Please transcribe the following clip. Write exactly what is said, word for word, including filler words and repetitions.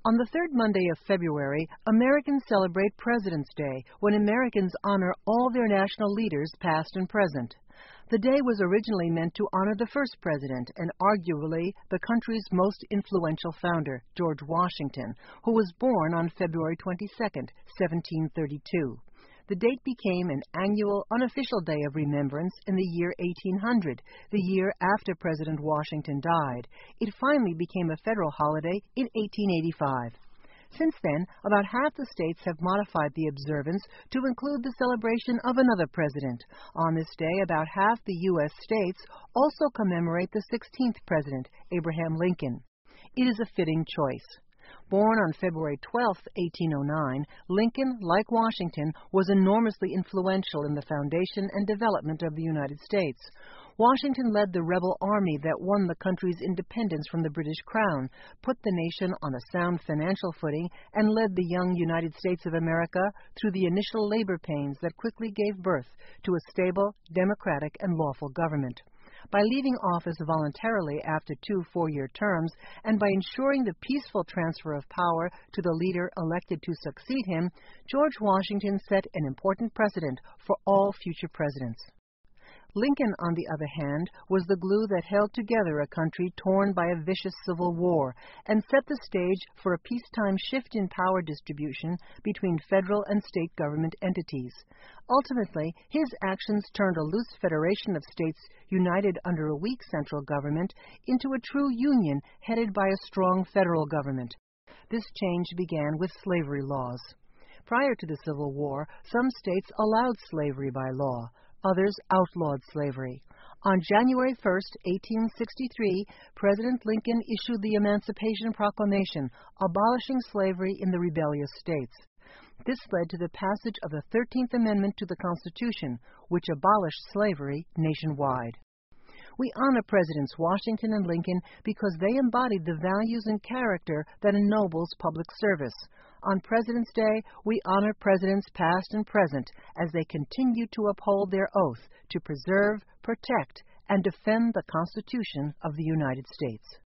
On the third Monday of February, Americans celebrate President's Day, when Americans honor all their national leaders, past and present. The day was originally meant to honor the first president and arguably the country's most influential founder, George Washington, who was born on February twenty-second, seventeen thirty-two. The date became an annual, unofficial day of remembrance in the year eighteen hundred, the year after President Washington died. It finally became a federal holiday in eighteen eighty-five. Since then, about half the states have modified the observance to include the celebration of another president. On this day, about half the U S states also commemorate the sixteenth president, Abraham Lincoln. It is a fitting choice. Born on February twelfth, eighteen oh nine, Lincoln, like Washington, was enormously influential in the foundation and development of the United States. Washington led the rebel army that won the country's independence from the British Crown, put the nation on a sound financial footing, and led the young United States of America through the initial labor pains that quickly gave birth to a stable, democratic, and lawful government. By leaving office voluntarily after two four-year terms, and by ensuring the peaceful transfer of power to the leader elected to succeed him, George Washington set an important precedent for all future presidents. Lincoln, on the other hand, was the glue that held together a country torn by a vicious civil war and set the stage for a peacetime shift in power distribution between federal and state government entities. Ultimately, his actions turned a loose federation of states united under a weak central government into a true union headed by a strong federal government. This change began with slavery laws. Prior to the Civil War, some states allowed slavery by law. Others outlawed slavery. On January first, eighteen sixty-three, President Lincoln issued the Emancipation Proclamation, abolishing slavery in the rebellious states. This led to the passage of the thirteenth Amendment to the Constitution, which abolished slavery nationwide. We honor Presidents Washington and Lincoln because they embodied the values and character that ennobles public service. On President's Day, we honor presidents past and present as they continue to uphold their oath to preserve, protect, and defend the Constitution of the United States.